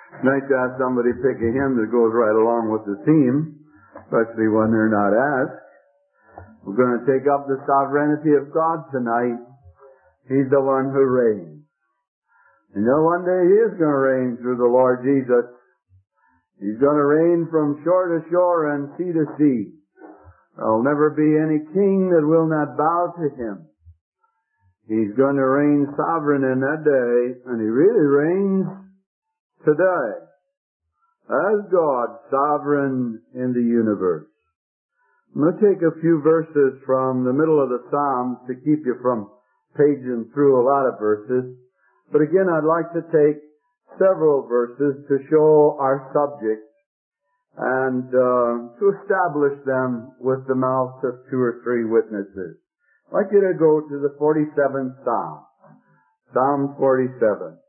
Nice to have somebody pick a hymn that goes right along with the theme, especially when they're not asked. We're going to take up the sovereignty of God tonight. He's the one who reigns. You know, one day He is going to reign through the Lord Jesus. He's going to reign from shore to shore and sea to sea. There'll never be any king that will not bow to Him. He's going to reign sovereign in that day, and He really reigns today as God, sovereign in the universe. I'm going to take a few verses from the middle of the Psalms to keep you from paging through a lot of verses. But again, I'd like to take several verses to show our subject and to establish them with the mouths of 2 or 3 witnesses. I'd like you to go to the 47th Psalm. Psalm 47.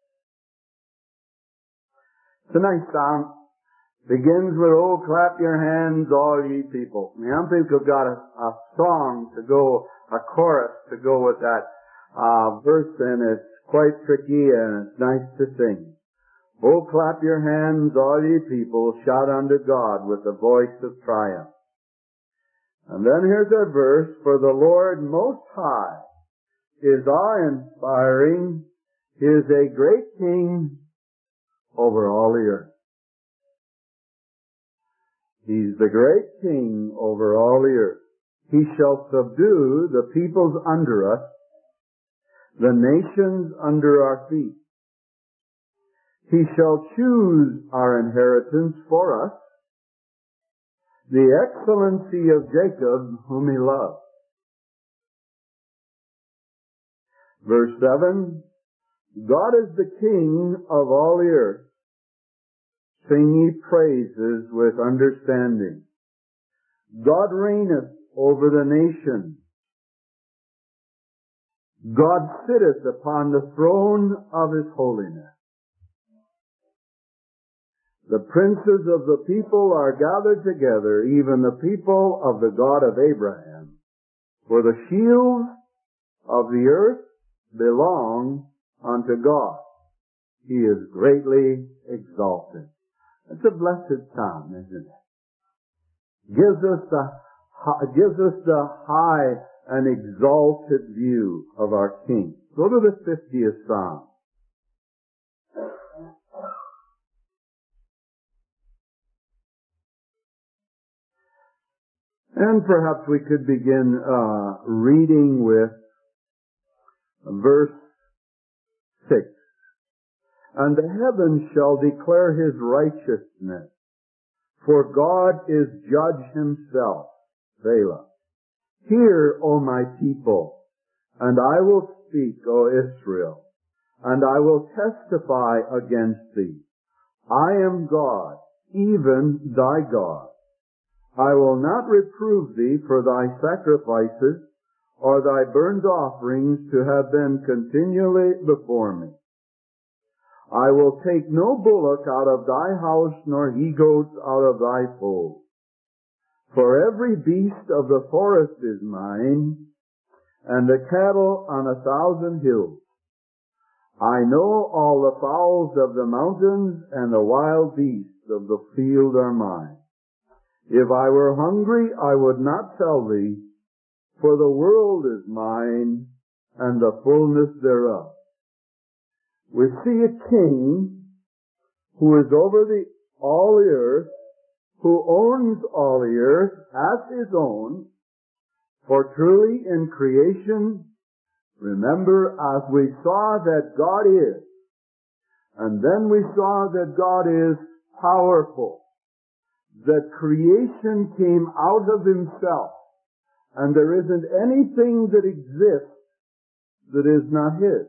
It's a nice psalm. Begins with, "Oh, clap your hands, all ye people." Some people have got a song to go, a chorus to go with that verse, and it's quite tricky and it's nice to sing. "Oh, clap your hands, all ye people, shout unto God with the voice of triumph." And then here's a verse, "For the Lord Most High is awe-inspiring, He is a great King over all the earth." He's the great King over all the earth. He shall subdue the peoples under us, the nations under our feet. He shall choose our inheritance for us, the excellency of Jacob whom He loves. Verse 7, "God is the King of all the earth. Sing ye praises with understanding. God reigneth over the nations. God sitteth upon the throne of His holiness. The princes of the people are gathered together, even the people of the God of Abraham. For the shields of the earth belong unto God. He is greatly exalted." It's a blessed psalm, isn't it? Gives us the high and exalted view of our King. Go to the 50th Psalm. And perhaps we could begin reading with verse 6. "And the heavens shall declare His righteousness, for God is judge Himself." Selah. "Hear, O my people, and I will speak, O Israel, and I will testify against thee. I am God, even thy God. I will not reprove thee for thy sacrifices, or thy burnt offerings to have been continually before me. I will take no bullock out of thy house, nor he-goats out of thy fold. For every beast of the forest is mine, and the cattle on 1,000 hills. I know all the fowls of the mountains, and the wild beasts of the field are mine. If I were hungry, I would not tell thee, for the world is mine, and the fullness thereof." We see a king who is over all the earth, who owns all the earth as his own. For truly in creation, remember, as we saw that God is, and then we saw that God is powerful, that creation came out of Himself, and there isn't anything that exists that is not His.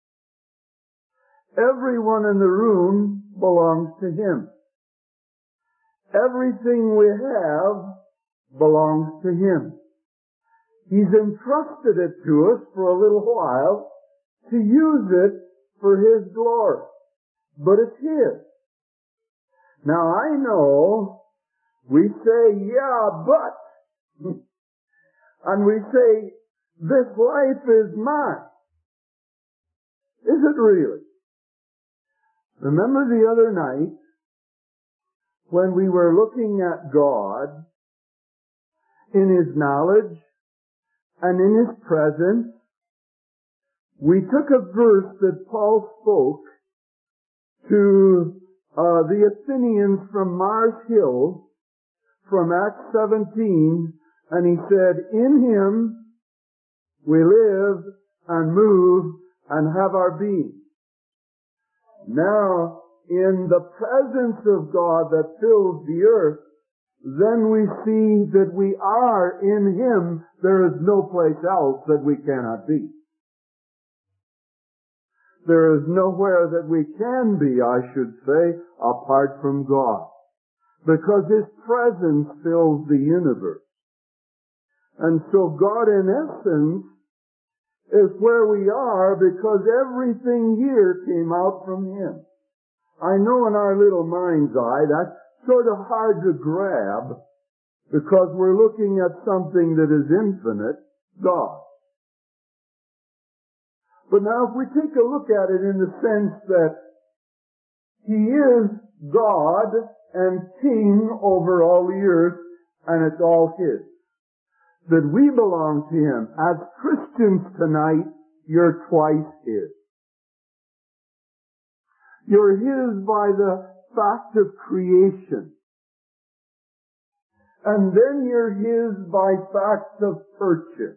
Everyone in the room belongs to Him. Everything we have belongs to Him. He's entrusted it to us for a little while to use it for His glory. But it's His. Now I know we say, "Yeah, but," and we say, "This life is mine." Is it really? Remember the other night, when we were looking at God in His knowledge and in His presence, we took a verse that Paul spoke to the Athenians from Mars Hill from Acts 17, and he said, "In Him we live and move and have our being." Now, in the presence of God that fills the earth, then we see that we are in Him. There is no place else that we cannot be. There is nowhere that we can be, I should say, apart from God. Because His presence fills the universe. And so God, in essence, is where we are because everything here came out from Him. I know in our little mind's eye that's sort of hard to grab because we're looking at something that is infinite, God. But now if we take a look at it in the sense that He is God and King over all the earth and it's all His, that we belong to Him. As Christians tonight, you're twice His. You're His by the fact of creation. And then you're His by fact of purchase.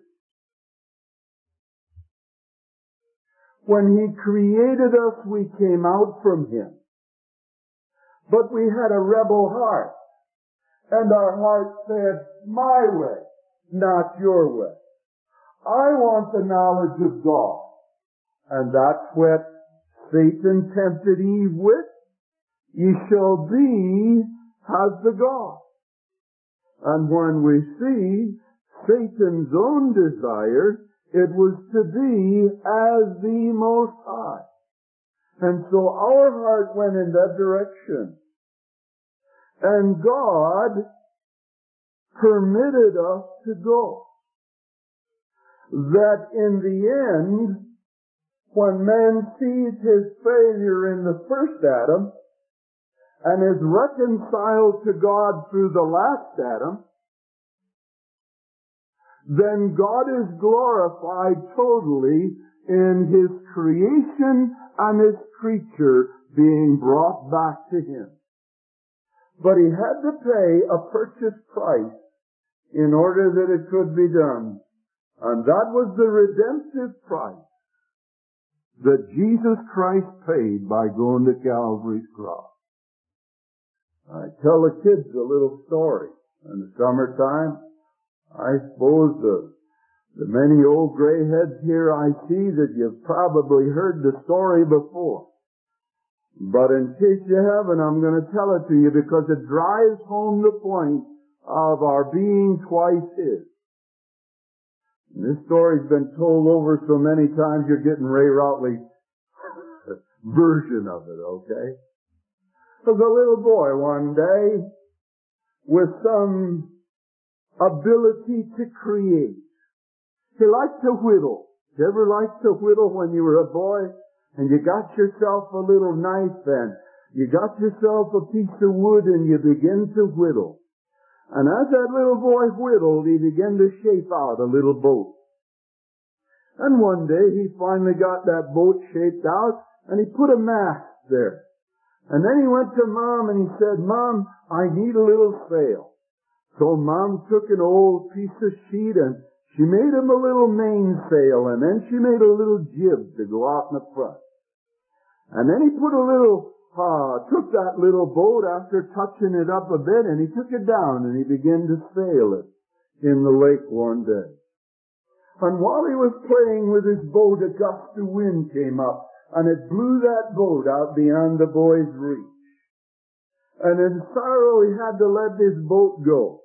When He created us, we came out from Him. But we had a rebel heart. And our heart said, "My way, not your way. I want the knowledge of God." And that's what Satan tempted Eve with. "Ye shall be as the God." And when we see Satan's own desire, it was to be as the Most High. And so our heart went in that direction. And God permitted us to go. That in the end, when man sees his failure in the first Adam and is reconciled to God through the last Adam, then God is glorified totally in His creation and His creature being brought back to Him. But He had to pay a purchase price in order that it could be done. And that was the redemptive price that Jesus Christ paid by going to Calvary's cross. I tell the kids a little story. In the summertime, I suppose the many old gray heads here I see that you've probably heard the story before. But in case you haven't, I'm going to tell it to you because it drives home the point of our being twice His. And this story's been told over so many times you're getting Ray Routley's version of it, okay? There's a little boy one day with some ability to create. He liked to whittle. Did you ever like to whittle when you were a boy? And you got yourself a little knife and you got yourself a piece of wood and you begin to whittle. And as that little boy whittled, he began to shape out a little boat. And one day he finally got that boat shaped out and he put a mast there. And then he went to Mom and he said, "Mom, I need a little sail." So Mom took an old piece of sheet and she made him a little mainsail and then she made a little jib to go out in the front. And then he put took that little boat after touching it up a bit and he took it down and he began to sail it in the lake one day. And while he was playing with his boat, a gust of wind came up and it blew that boat out beyond the boy's reach. And in sorrow he had to let his boat go.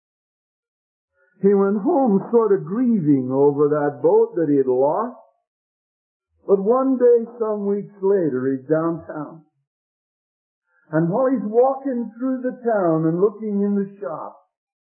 He went home sort of grieving over that boat that he had lost. But one day, some weeks later, he's downtown. And while he's walking through the town and looking in the shop,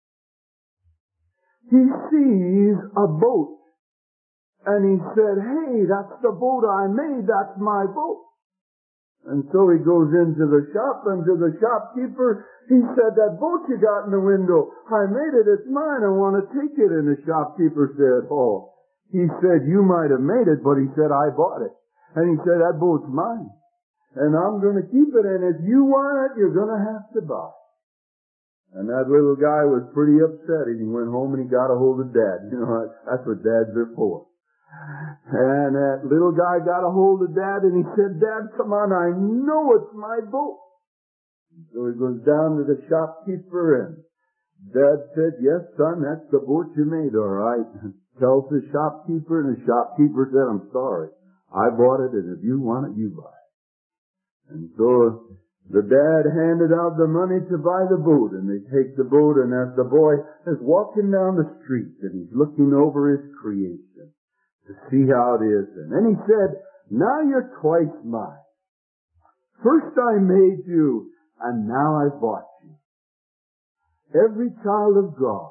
he sees a boat. And he said, "Hey, that's the boat I made. That's my boat." And so he goes into the shop, and to the shopkeeper, he said, that boat you got in the window, I made it, it's mine, I want to take it. And the shopkeeper said, oh, he said, you might have made it, but he said, I bought it. And he said, that boat's mine. And I'm going to keep it, and if you want it, you're going to have to buy it. And that little guy was pretty upset, and he went home and he got a hold of Dad. You know, that's what dads are for. And that little guy got a hold of Dad, and he said, Dad, come on, I know it's my boat. So he goes down to the shopkeeper, and Dad said, yes, son, that's the boat you made, all right. Tells the shopkeeper, and the shopkeeper said, I'm sorry. I bought it, and if you want it, you buy it. And so the dad handed out the money to buy the boat, and they take the boat, and as the boy is walking down the street, and he's looking over his creation to see how it is. And then he said, now you're twice mine. First I made you, and now I bought you. Every child of God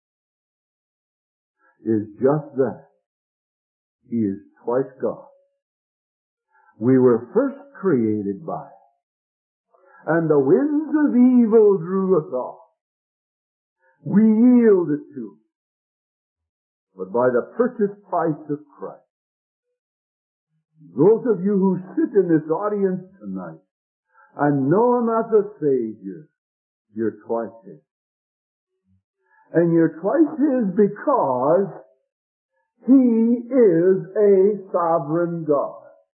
is just that. He is twice God. We were first created by it, and the winds of evil drew us off. We yielded to it. But by the purchased price of Christ, those of you who sit in this audience tonight and know Him as a Savior, you're twice His. And you're twice His because He is a sovereign God.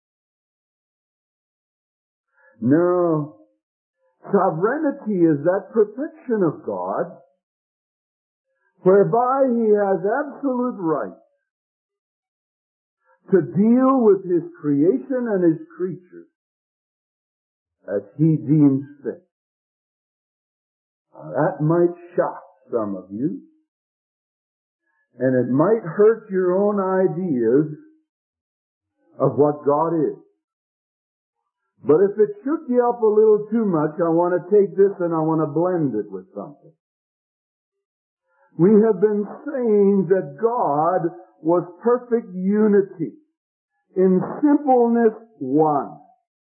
Now, sovereignty is that perfection of God whereby He has absolute right to deal with His creation and His creatures as He deems fit. Now, that might shock some of you, and it might hurt your own ideas of what God is. But if it shook you up a little too much, I want to take this and I want to blend it with something. We have been saying that God was perfect unity, in simpleness one.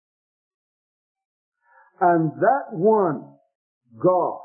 And that one, God,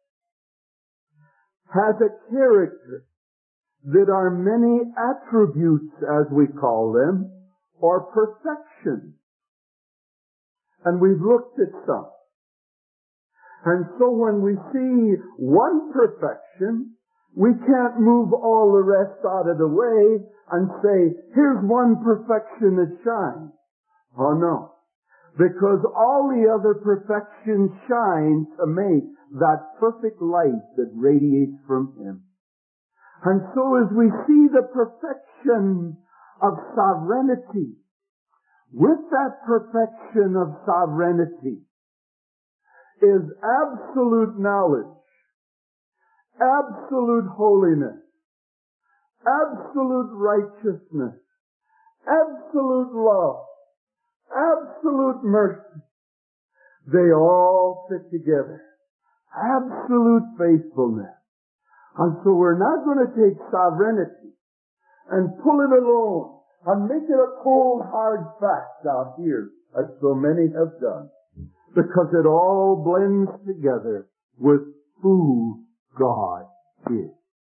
has a character that are many attributes, as we call them, or perfections. And we've looked at some. And so when we see one perfection, we can't move all the rest out of the way and say, here's one perfection that shines. Oh no. Because all the other perfections shine to make that perfect light that radiates from Him. And so as we see the perfection of sovereignty, with that perfection of sovereignty is absolute knowledge, absolute holiness, absolute righteousness, absolute love, absolute mercy. They all fit together. Absolute faithfulness. And so we're not going to take sovereignty and pull it alone and make it a cold, hard fact out here, as so many have done. Because it all blends together with who God is.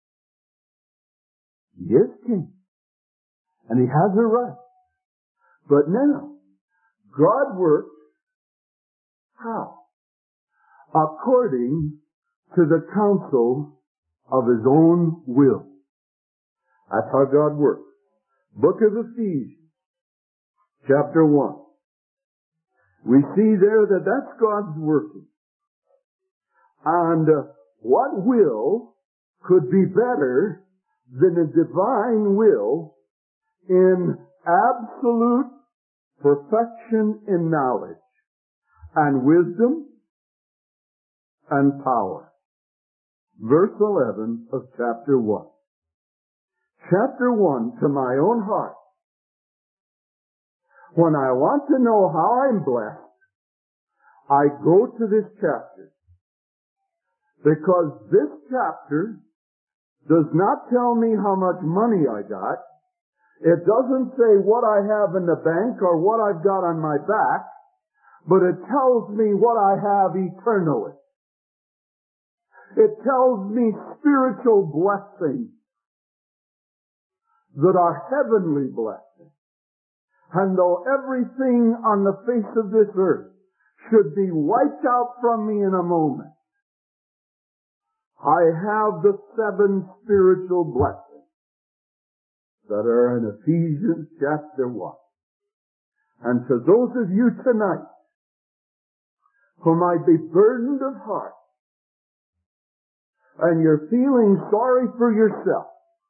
He is King. And He has a right. But now, God works how? According to the counsel of His own will. That's how God works. Book of Ephesians, chapter 1. We see there that that's God's working. And what will could be better than a divine will in absolute perfection in knowledge and wisdom and power? Verse 11 of chapter 1. Chapter 1, to my own heart. When I want to know how I'm blessed, I go to this chapter. Because this chapter does not tell me how much money I got. It doesn't say what I have in the bank or what I've got on my back. but it tells me what I have eternally. It tells me spiritual blessings that are heavenly blessings. And though everything on the face of this earth should be wiped out from me in a moment, I have the 7 spiritual blessings that are in Ephesians chapter 1. And to those of you tonight who might be burdened of heart, and you're feeling sorry for yourself,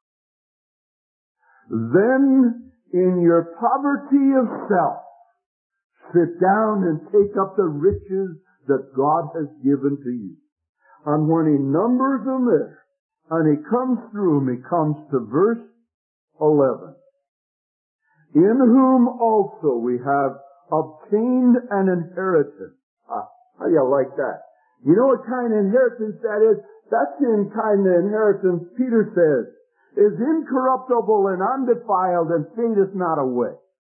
then in your poverty of self, sit down and take up the riches that God has given to you. And when he numbers them there, and he comes through them, he comes to verse 11. In whom also we have obtained an inheritance. How do you like that? You know what kind of inheritance that is? That's the kind of inheritance, Peter says, is incorruptible and undefiled and fadeth not away.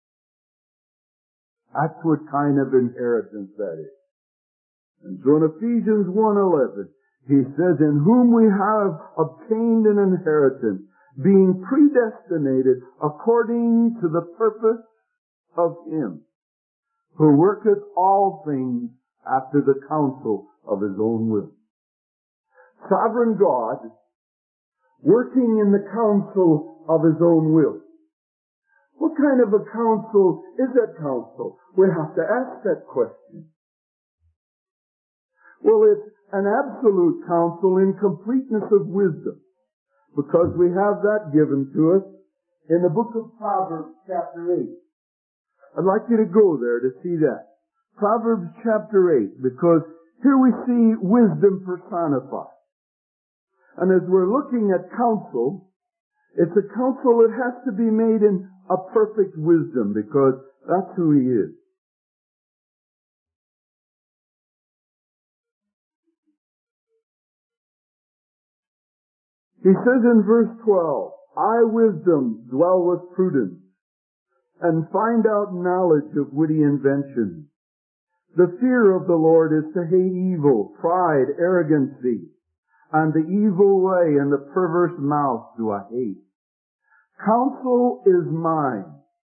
That's what kind of inheritance that is. And so in Ephesians 1:11, he says, in whom we have obtained an inheritance, being predestinated according to the purpose of him, who worketh all things after the counsel of his own will. Sovereign God, working in the counsel of his own will. What kind of a counsel is that counsel? We have to ask that question. Well, it's an absolute counsel in completeness of wisdom, because we have that given to us in the book of Proverbs chapter 8. I'd like you to go there to see that. Proverbs chapter 8, because here we see wisdom personified. And as we're looking at counsel, it's a counsel that has to be made in a perfect wisdom, because that's who he is. He says in verse 12, I, wisdom, dwell with prudence, and find out knowledge of witty invention. The fear of the Lord is to hate evil, pride, arrogancy, and the evil way and the perverse mouth do I hate. Counsel is mine,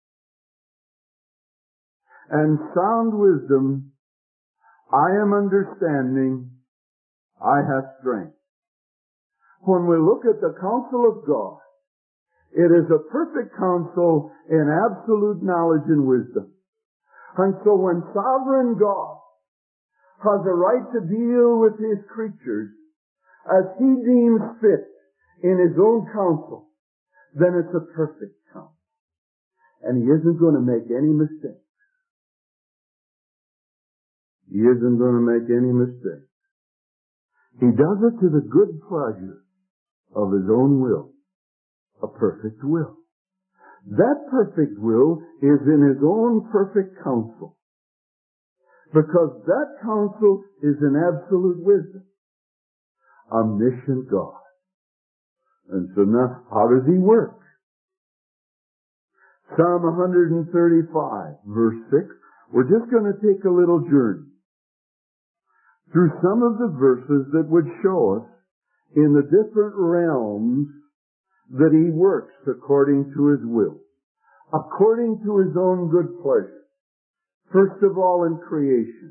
and sound wisdom, I am understanding, I have strength. When we look at the counsel of God, it is a perfect counsel in absolute knowledge and wisdom. And so when sovereign God has a right to deal with his creatures as he deems fit in his own counsel, then it's a perfect counsel. And he isn't going to make any mistakes. He isn't going to make any mistakes. He does it to the good pleasure of his own will, a perfect will. That perfect will is in his own perfect counsel, because that counsel is in absolute wisdom. Omniscient God. And so now, how does he work? Psalm 135, verse 6. We're just going to take a little journey through some of the verses that would show us in the different realms that he works according to his will, according to his own good pleasure. First of all, in creation.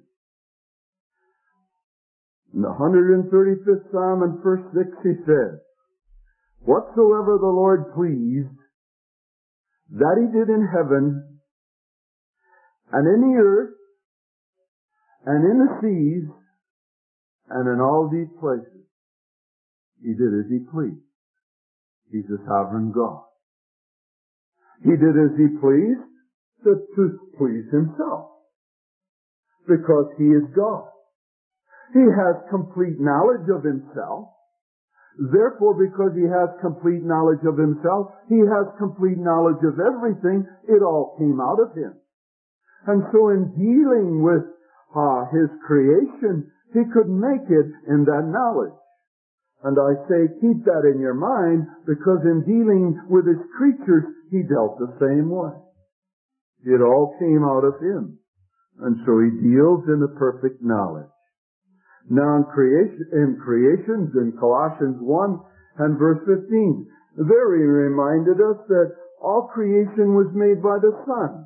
In the 135th Psalm and verse 6 he says, whatsoever the Lord pleased, that he did in heaven, and in the earth, and in the seas, and in all these places. He did as he pleased. He's a sovereign God. He did as he pleased to please himself, because he is God. He has complete knowledge of himself. Therefore, because he has complete knowledge of himself, he has complete knowledge of everything. It all came out of him. And so in dealing with his creation, he could make it in that knowledge. And I say, keep that in your mind, because in dealing with his creatures, he dealt the same way. It all came out of him. And so he deals in the perfect knowledge. Now in creations, in Colossians 1 and verse 15, there he reminded us that all creation was made by the Son.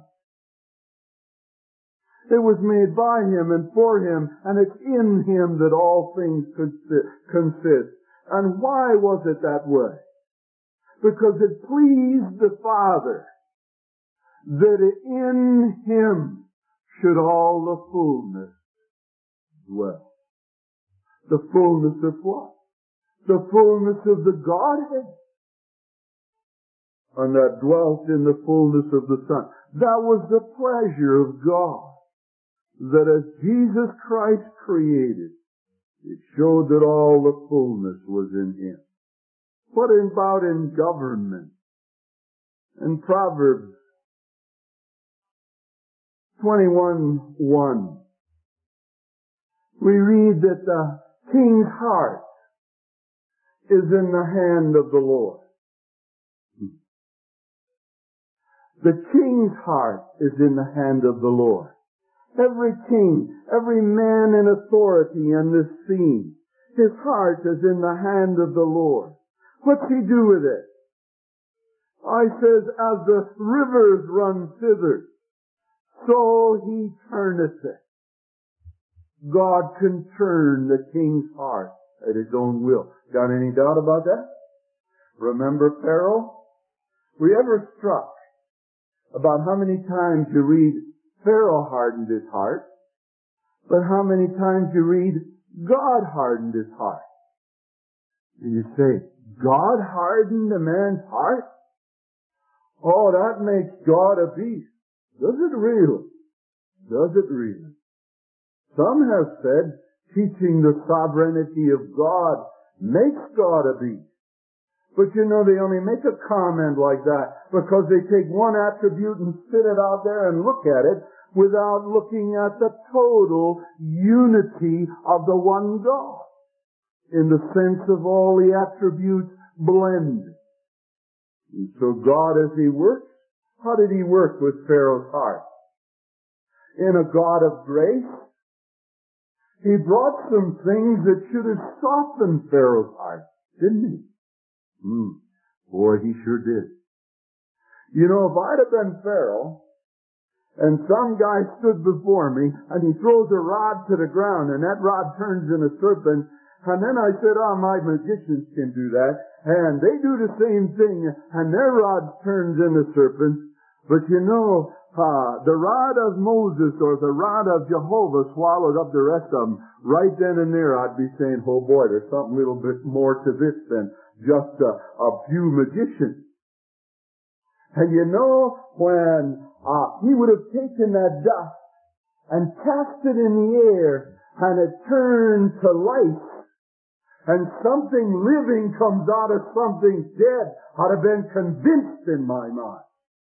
It was made by Him and for Him, and it's in Him that all things consist. And why was it that way? Because it pleased the Father that in Him should all the fullness dwell. The fullness of what? The fullness of the Godhead. And that dwelt in the fullness of the Son. That was the pleasure of God. That as Jesus Christ created, it showed that all the fullness was in Him. What about in government? In Proverbs 21:1, we read that the king's heart is in the hand of the Lord. The king's heart is in the hand of the Lord. Every king, every man in authority in this scene, his heart is in the hand of the Lord. What's He do with it? I says, as the rivers run thither, so He turneth it. God can turn the king's heart at His own will. Got any doubt about that? Remember Pharaoh? Were you ever struck about how many times you read Pharaoh hardened his heart, but how many times you read God hardened his heart? And you say, God hardened a man's heart? Oh, that makes God a beast. Does it really? Does it really? Some have said teaching the sovereignty of God makes God a beast. But you know, they only make a comment like that because they take one attribute and spit it out there and look at it without looking at the total unity of the one God in the sense of all the attributes blend. And so God, as He works, how did He work with Pharaoh's heart? In a God of grace, He brought some things that should have softened Pharaoh's heart, didn't He? Boy, He sure did. You know, if I'd have been Pharaoh, and some guy stood before me, and he throws a rod to the ground, and that rod turns into a serpent, and then I said, oh, my magicians can do that, and they do the same thing, and their rod turns into serpents, but you know, the rod of Moses or the rod of Jehovah swallowed up the rest of them. Right then and there, I'd be saying, oh boy, there's something a little bit more to this than just a few magicians. And you know, when he would have taken that dust and cast it in the air, and it turned to life, and something living comes out of something dead, I'd have been convinced in my mind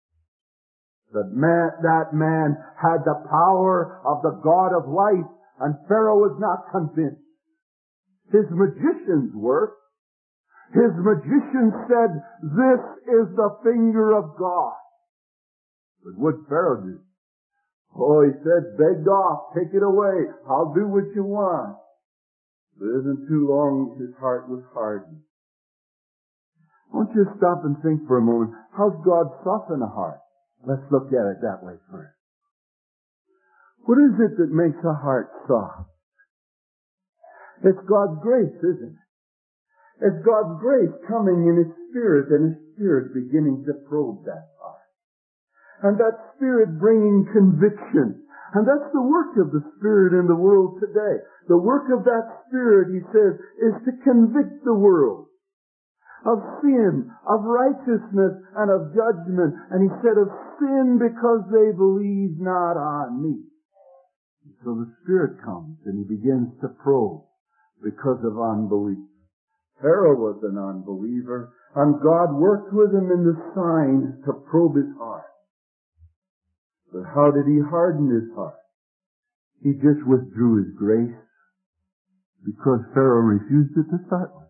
that man had the power of the God of life, and Pharaoh was not convinced. His magicians were. His magician said, this is the finger of God. But what Pharaoh do? Oh, he said, begged off, take it away, I'll do what you want. But it isn't too long, his heart was hardened. Won't you stop and think for a moment, how's God soften a heart? Let's look at it that way first. What is it that makes a heart soft? It's God's grace, isn't it? It's God's grace coming in His Spirit, and His Spirit beginning to probe that heart. And that Spirit bringing conviction. And that's the work of the Spirit in the world today. The work of that Spirit, He says, is to convict the world of sin, of righteousness, and of judgment. And He said of sin because they believe not on me. So the Spirit comes and He begins to probe because of unbelief. Pharaoh was an unbeliever, and God worked with him in the signs to probe his heart. But how did He harden his heart? He just withdrew His grace because Pharaoh refused it to start with.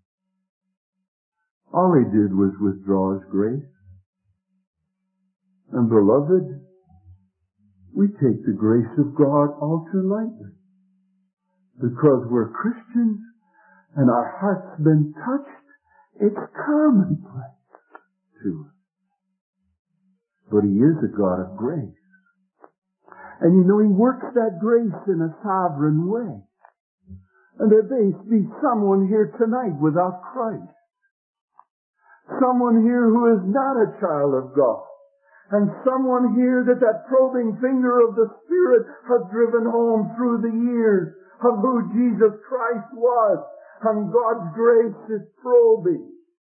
All He did was withdraw His grace. And beloved, we take the grace of God all too lightly. Because we're Christians and our heart's been touched, it's commonplace to us. But He is a God of grace. And you know, He works that grace in a sovereign way. And there may be someone here tonight without Christ. Someone here who is not a child of God. And someone here that probing finger of the Spirit has driven home through the years of who Jesus Christ was. And God's grace is probing.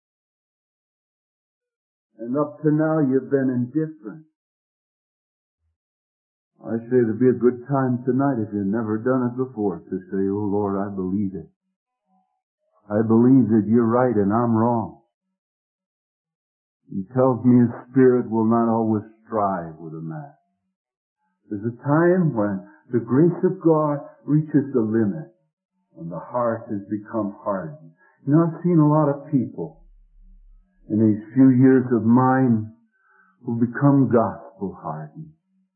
And up to now you've been indifferent. I say it'd be a good time tonight if you've never done it before to say, "Oh Lord, I believe it. I believe that you're right and I'm wrong." He tells me His Spirit will not always strive with a man. There's a time when the grace of God reaches the limit and the heart has become hardened. You know, I've seen a lot of people in these few years of mine who become gospel hardened.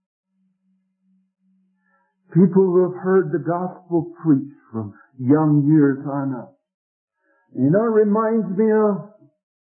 People who have heard the gospel preached from young years on up. You know, it reminds me of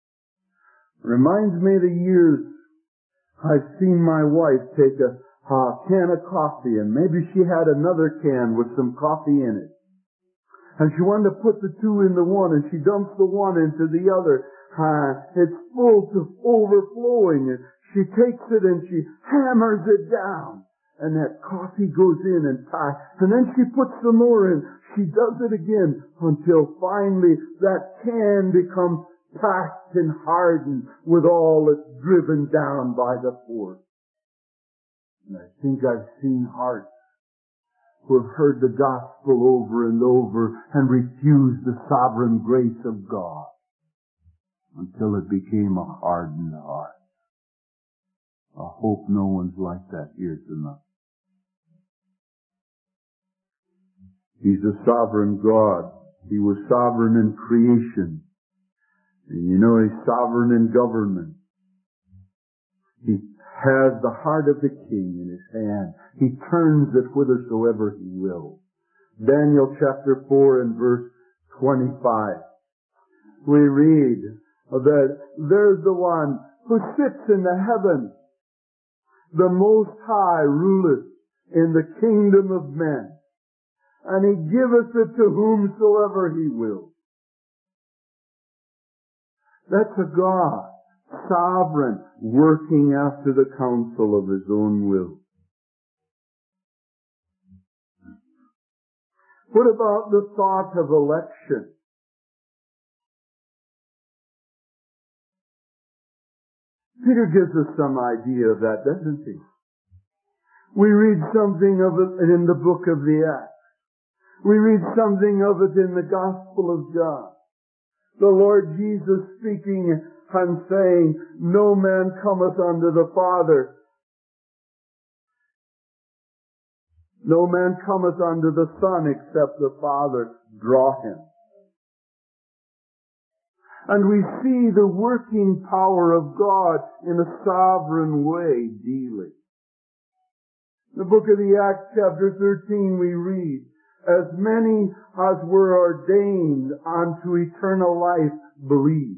the years I've seen my wife take a can of coffee, and maybe she had another can with some coffee in it. And she wanted to put the two in the one, and she dumps the one into the other. It's full to overflowing, and she takes it and she hammers it down. And that coffee goes in and ties. And then she puts some more in. She does it again until finally that can becomes packed and hardened with all that's driven down by the force. And I think I've seen hearts who have heard the gospel over and over and refused the sovereign grace of God until it became a hardened heart. I hope no one's like that here tonight. He's a sovereign God. He was sovereign in creation. And you know, He's sovereign in government. He has the heart of the king in His hand. He turns it whithersoever He will. Daniel chapter 4 and verse 25. We read that there's the one who sits in the heavens. The Most High ruleth in the kingdom of men. And He giveth it to whomsoever He will. That's a God, sovereign, working after the counsel of His own will. What about the thought of election? Peter gives us some idea of that, doesn't he? We read something of it in the book of the Acts. We read something of it in the Gospel of John. The Lord Jesus speaking and saying, "No man cometh unto the Father. No man cometh unto the Son except the Father draw him." And we see the working power of God in a sovereign way dealing. In the book of the Acts chapter 13 we read, "As many as were ordained unto eternal life believe."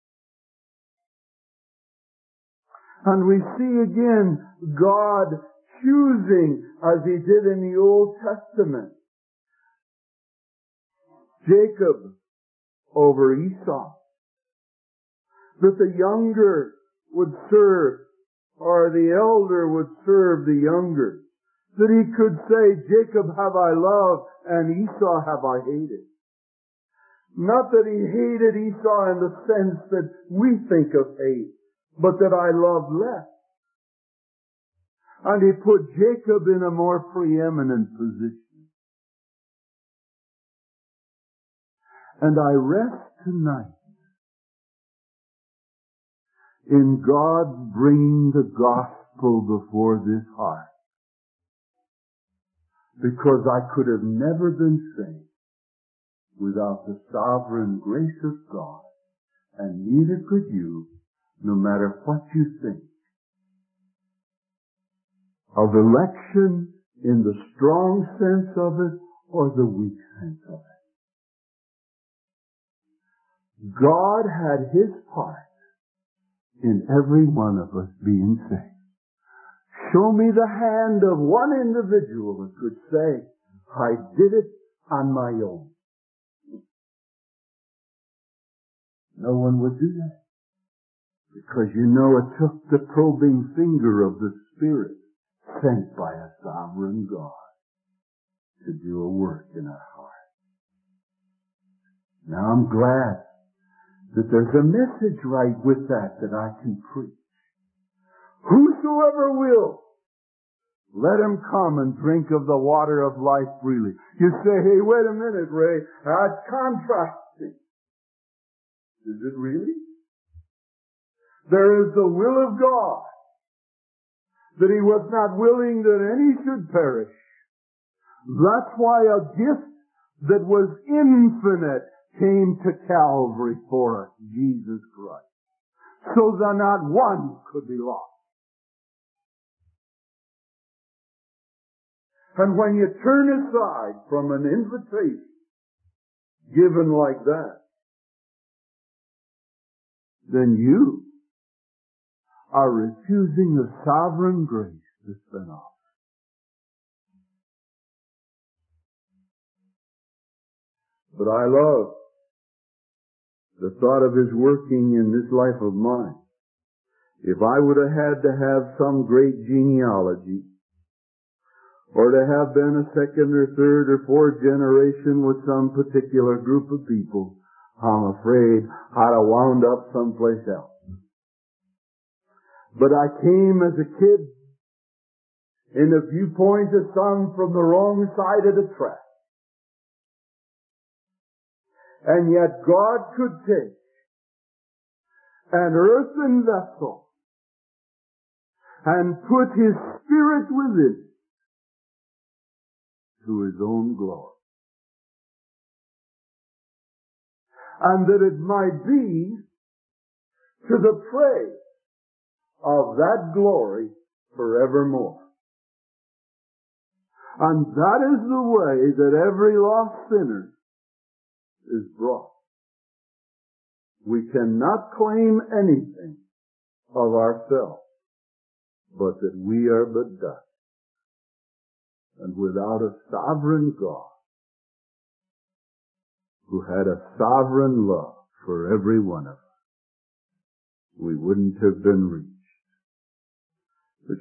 And we see again God choosing, as He did in the Old Testament, Jacob over Esau. That the younger would serve, or the elder would serve the younger. That He could say, "Jacob have I loved, and Esau have I hated." Not that He hated Esau in the sense that we think of hate, but that I loved less. And He put Jacob in a more preeminent position. And I rest tonight in God bringing the gospel before this heart. Because I could have never been saved without the sovereign grace of God. And neither could you, no matter what you think. of election in the strong sense of it or the weak sense of it. God had His part in every one of us being saved. Show me the hand of one individual that could say, I did it on my own. No one would do that. Because it took the probing finger of the Spirit sent by a sovereign God to do a work in our heart. Now I'm glad that there's a message right with that I can preach. Whosoever will, let him come and drink of the water of life freely. You say, hey, wait a minute, Ray, that's contrasting. Is it really? There is the will of God, that He was not willing that any should perish. That's why a gift that was infinite came to Calvary for us, Jesus Christ, so that not one could be lost. And when you turn aside from an invitation given like that, then you are refusing the sovereign grace that's been offered. But I love the thought of His working in this life of mine. If I would have had to have some great genealogy, or to have been a second or third or fourth generation with some particular group of people, I'm afraid I'd have wound up someplace else. But I came as a kid in the viewpoint of some from the wrong side of the track. And yet God could take an earthen vessel and put His Spirit within to His own glory. And that it might be to the praise of that glory forevermore. And that is the way that every lost sinner is brought. We cannot claim anything of ourselves, but that we are but dust. And without a sovereign God, who had a sovereign love for every one of us, we wouldn't have been reached. But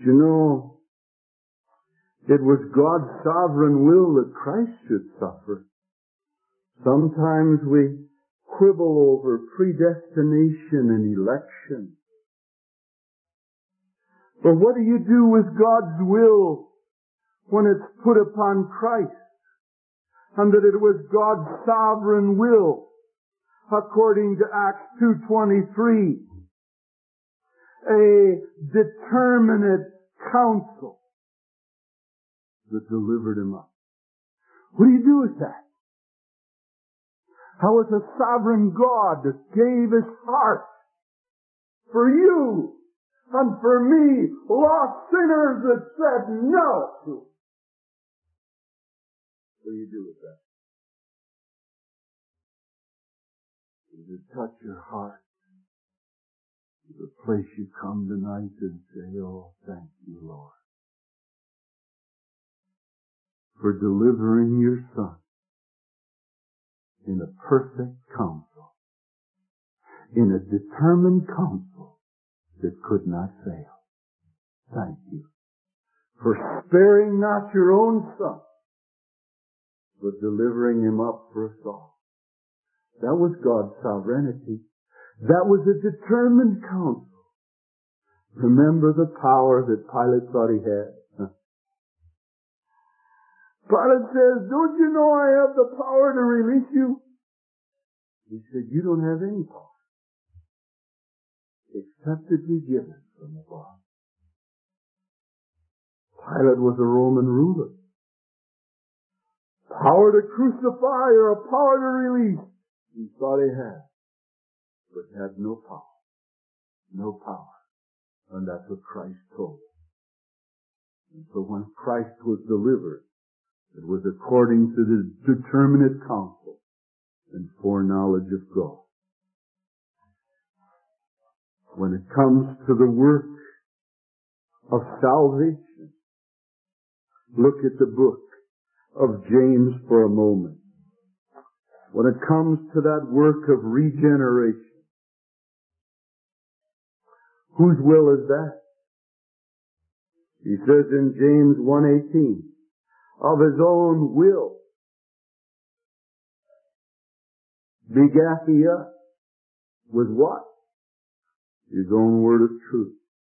it was God's sovereign will that Christ should suffer. Sometimes we quibble over predestination and election. But what do you do with God's will when it's put upon Christ? And that it was God's sovereign will, according to Acts 2:23, a determinate counsel that delivered Him up. What do you do with that? How is a sovereign God that gave His heart for you and for me, lost sinners that said no to Him? What do you do with that? Does it touch your heart? The place you come tonight and say, oh, thank you, Lord, for delivering your Son in a perfect counsel, in a determined counsel that could not fail. Thank you for sparing not your own Son, but delivering Him up for us all. That was God's sovereignty. That was a determined counsel. Remember the power that Pilate thought he had. Pilate says, don't you know I have the power to release you? He said, you don't have any power, except it be given from above. Pilate was a Roman ruler. Power to crucify or a power to release, he thought he had, but had no power. No power. And that's what Christ told us. And so when Christ was delivered, it was according to the determinate counsel and foreknowledge of God. When it comes to the work of salvation, look at the book of James for a moment. When it comes to that work of regeneration, whose will is that? He says in James 1:18, of his own will begat he us. With what? His own word of truth.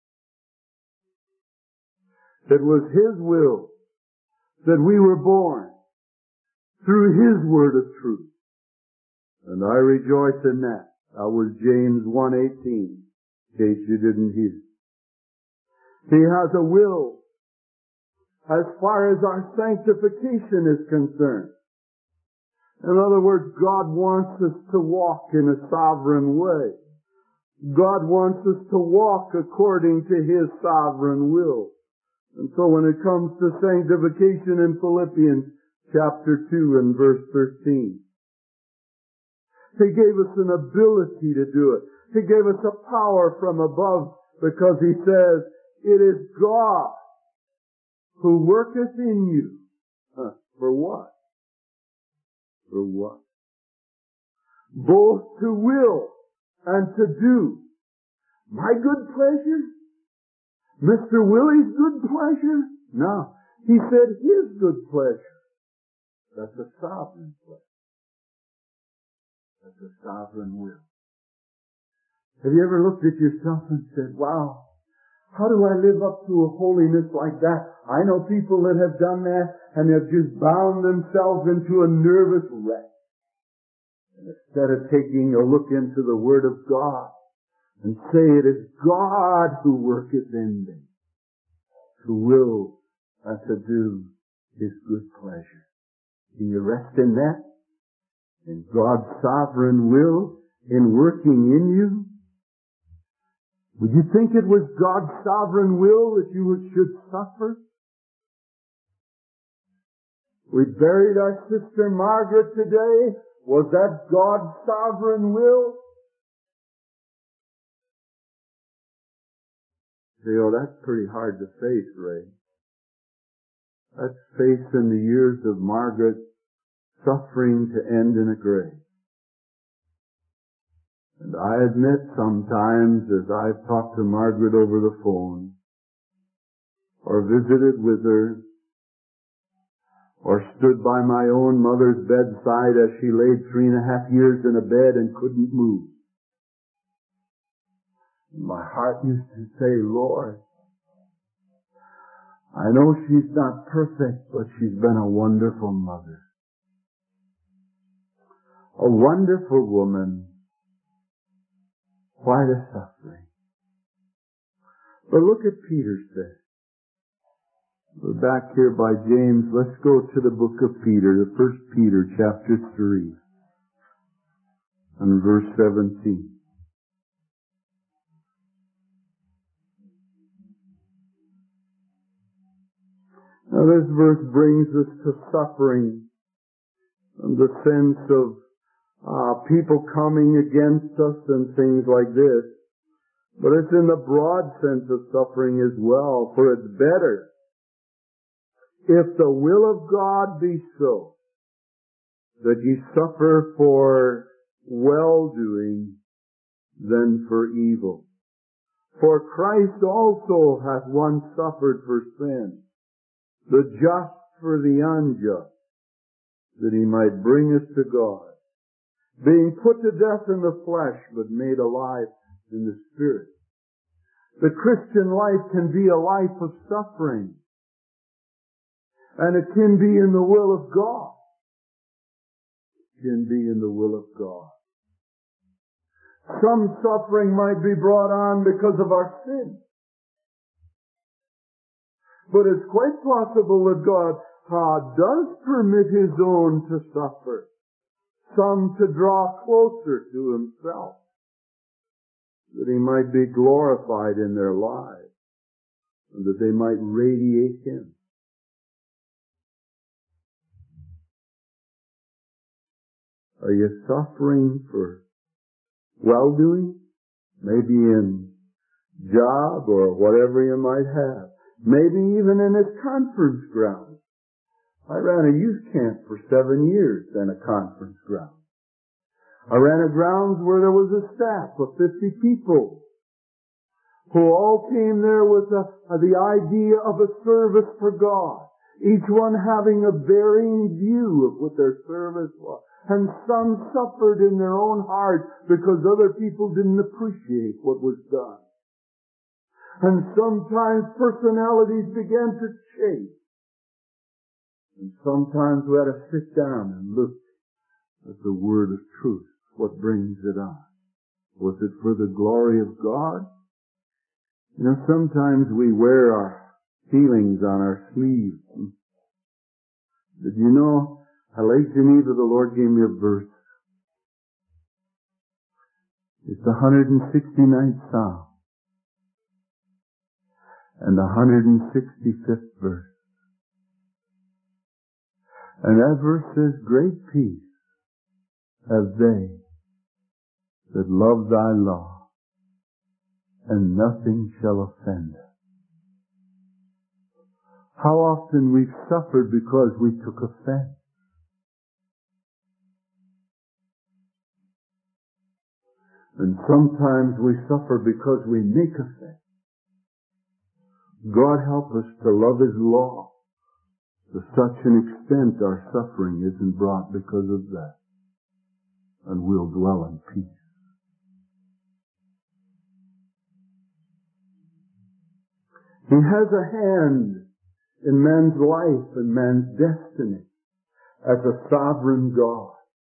It was his will that we were born through his word of truth. And I rejoice in that. That was James 1:18, in case you didn't hear. He has a will as far as our sanctification is concerned. In other words, God wants us to walk in a sovereign way. God wants us to walk according to his sovereign will. And so when it comes to sanctification in Philippians chapter 2 and verse 13, he gave us an ability to do it. He gave us a power from above because he says, it is God who worketh in you. For what? For what? Both to will and to do. My good pleasure? Mr. Willie's good pleasure? No. He said his good pleasure. That's a sovereign pleasure. That's a sovereign will. Have you ever looked at yourself and said, wow, how do I live up to a holiness like that? I know people that have done that and have just bound themselves into a nervous wreck. And instead of taking a look into the Word of God and say it is God who worketh in them, to will and to do his good pleasure. Can you rest in that? In God's sovereign will in working in you? Would you think it was God's sovereign will that you should suffer? We buried our sister Margaret today. Was that God's sovereign will? Say, oh, that's pretty hard to face, Ray. That's facing the years of Margaret suffering to end in a grave. And I admit sometimes as I've talked to Margaret over the phone, or visited with her, or stood by my own mother's bedside as she laid 3.5 years in a bed and couldn't move. My heart used to say, Lord, I know she's not perfect, but she's been a wonderful mother. A wonderful woman. Why the suffering? But look at Peter said. We're back here by James. Let's go to the book of Peter, the 1 Peter chapter 3 and verse 17. Now this verse brings us to suffering in the sense of people coming against us and things like this. But it's in the broad sense of suffering as well, for it's better if the will of God be so that ye suffer for well-doing than for evil. For Christ also hath once suffered for sin, the just for the unjust, that he might bring us to God, being put to death in the flesh, but made alive in the Spirit. The Christian life can be a life of suffering, and it can be in the will of God. It can be in the will of God. Some suffering might be brought on because of our sin. But it's quite possible that God does permit his own to suffer, some to draw closer to himself, that he might be glorified in their lives. and that they might radiate Him. Are you suffering for well-doing? Maybe in job or whatever you might have. Maybe even in this conference ground. I ran a youth camp for 7 years in a conference ground. I ran a grounds where there was a staff of 50 people who all came there with the idea of a service for God. Each one having a varying view of what their service was. And some suffered in their own heart because other people didn't appreciate what was done. And sometimes personalities began to change. And sometimes we had to sit down and look at the word of truth. What brings it on? Was it for the glory of God? You know, sometimes we wear our feelings on our sleeves. Did you know, late Geneva, the Lord gave me a verse. It's the 169th Psalm and the 165th verse. And that verse says, great peace have they that love thy law, and nothing shall offend them. How often we've suffered because we took offense. And sometimes we suffer because we make offense. God help us to love His law to such an extent our suffering isn't brought because of that. And we'll dwell in peace. He has a hand in man's life and man's destiny as a sovereign God.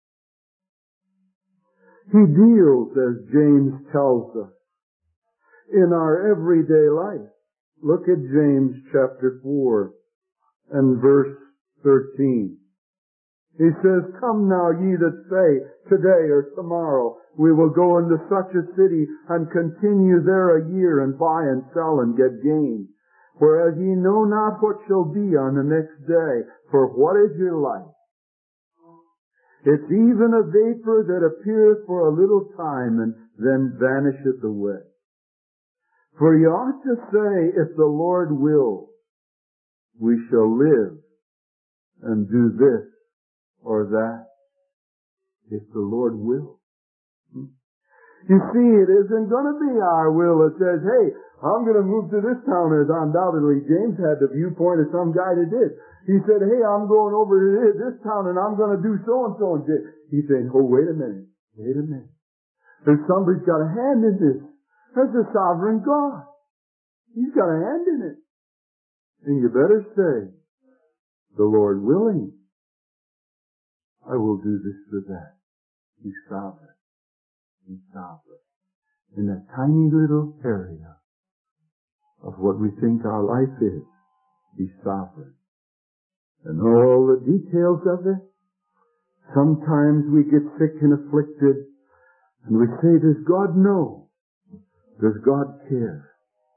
He deals, as James tells us, in our everyday life. Look at James chapter 4 and verse 13. He says, come now ye that say, today or tomorrow we will go into such a city and continue there a year and buy and sell and get gain. Whereas ye know not what shall be on the next day. For what is your life? It's even a vapor that appeareth for a little time and then vanisheth away. For ye ought to say, if the Lord will, we shall live and do this or that. If the Lord will. You see, it isn't going to be our will that says, hey, I'm going to move to this town, as undoubtedly James had the viewpoint of some guy that did. He said, hey, I'm going over to this town and I'm going to do so-and-so. And he's saying, oh, wait a minute. There's somebody's got a hand in this. There's a sovereign God. He's got a hand in it. And you better say, the Lord willing, I will do this or that. He's sovereign. He's sovereign. In that tiny little area of what we think our life is, He's sovereign. And all the details of it, sometimes we get sick and afflicted, and we say, does God know? Does God care?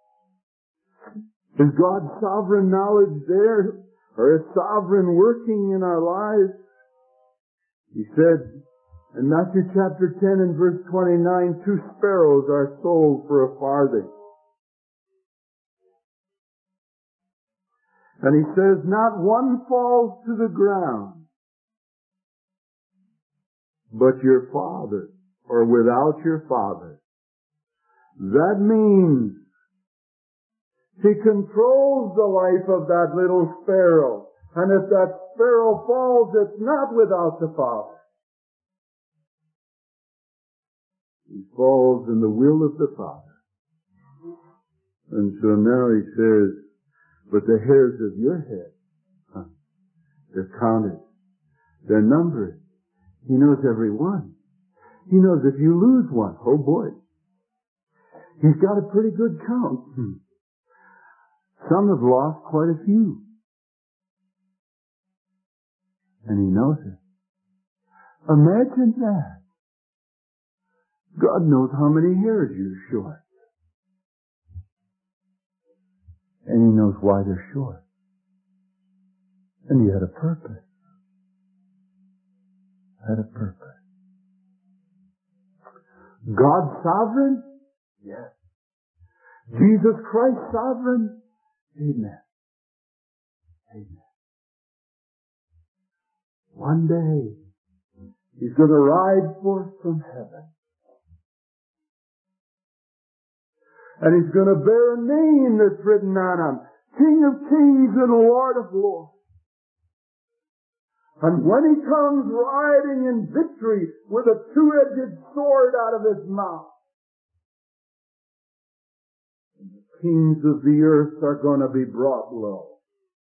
Is God's sovereign knowledge there, or His sovereign working in our lives? He said, in Matthew chapter 10 and verse 29, 2 sparrows are sold for a farthing. And He says, not one falls to the ground, but your Father, or without your Father. That means He controls the life of that little sparrow. And if that sparrow falls, it's not without the Father. He falls in the will of the Father. And so now He says, but the hairs of your head, they're counted. They're numbered. He knows every one. He knows if you lose one, oh boy. He's got a pretty good count. Some have lost quite a few. And He knows it. Imagine that. God knows how many hairs you're short. And He knows why they're short. And He had a purpose. Had a purpose. God sovereign? Yes. Jesus Christ sovereign? Amen. Amen. One day, He's going to ride forth from heaven. And He's going to bear a name that's written on Him. King of Kings and Lord of Lords. And when He comes riding in victory with a two-edged sword out of His mouth, the kings of the earth are going to be brought low.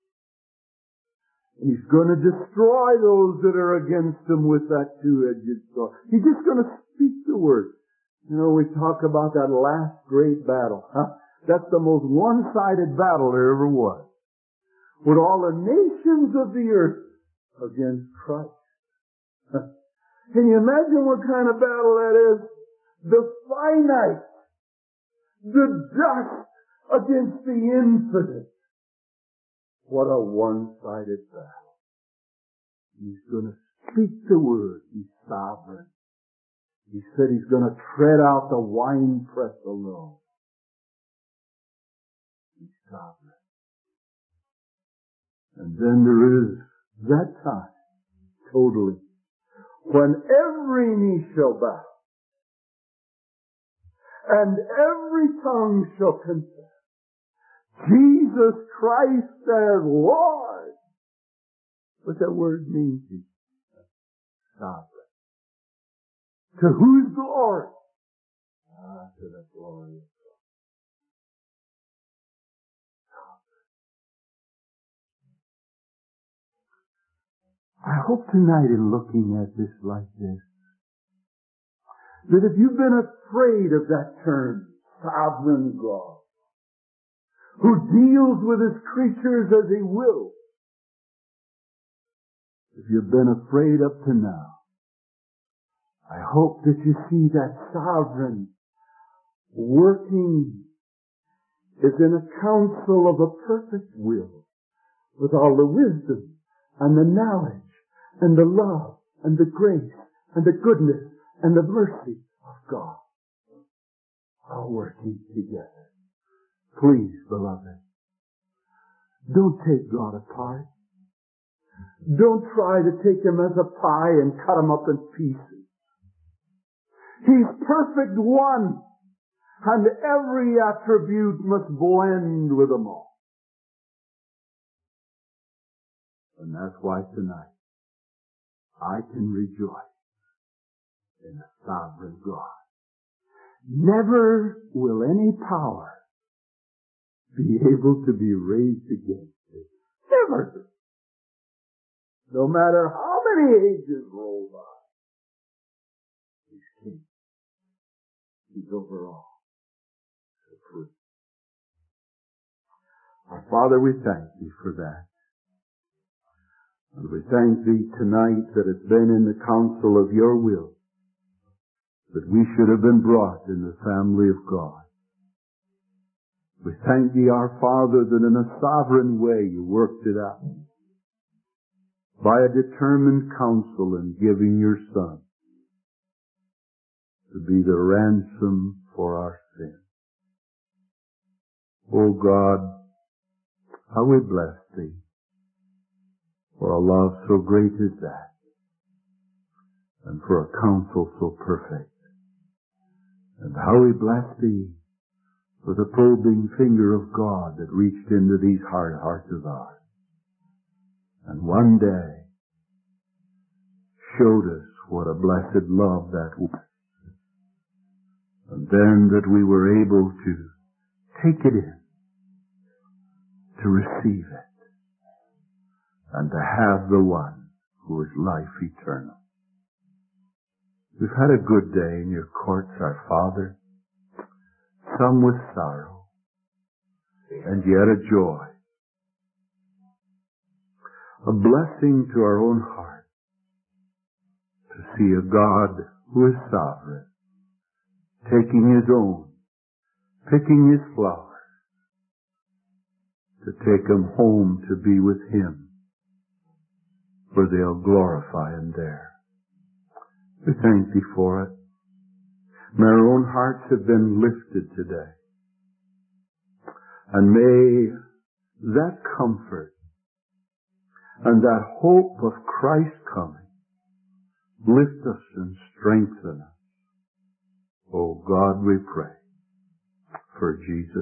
He's going to destroy those that are against Him with that two-edged sword. He's just going to speak the word. You know, we talk about that last great battle. That's the most one-sided battle there ever was. With all the nations of the earth against Christ. Can you imagine what kind of battle that is? The finite, the dust against the infinite. What a one-sided battle. He's going to speak the word. He's sovereign. He said He's going to tread out the winepress alone. He's sovereign. And then there is that time, totally, when every knee shall bow and every tongue shall confess Jesus Christ as Lord. What that word means is sovereign. To whose glory? To the glory of God. I hope tonight in looking at this like this, that if you've been afraid of that term, sovereign God, who deals with His creatures as He will, if you've been afraid up to now, I hope that you see that sovereign working is in a counsel of a perfect will, with all the wisdom and the knowledge and the love and the grace and the goodness and the mercy of God, all working together. Please, beloved, don't take God apart. Don't try to take Him as a pie and cut Him up in pieces. He's perfect one, and every attribute must blend with them all. And that's why tonight I can rejoice in a sovereign God. Never will any power be able to be raised against it. Never. No matter how many ages roll by. He's King. He's over all. Supreme. Our Father, we thank Thee for that. And we thank Thee tonight that it's been in the counsel of Your will that we should have been brought in the family of God. We thank Thee, our Father, that in a sovereign way You worked it out by a determined counsel in giving Your Son to be the ransom for our sin. O God, how we bless Thee for a love so great as that, and for a counsel so perfect. And how we bless Thee for the probing finger of God that reached into these hard hearts of ours, and one day showed us what a blessed love that was. And then that we were able to take it in, to receive it, and to have the one who is life eternal. We've had a good day in Your courts, our Father, some with sorrow, and yet a joy. A blessing to our own heart to see a God who is sovereign, taking His own, picking His flowers, to take them home to be with Him, where they'll glorify Him there. We thank Thee for it. May our own hearts have been lifted today. And may that comfort and that hope of Christ coming lift us and strengthen us. Oh God, we pray for Jesus'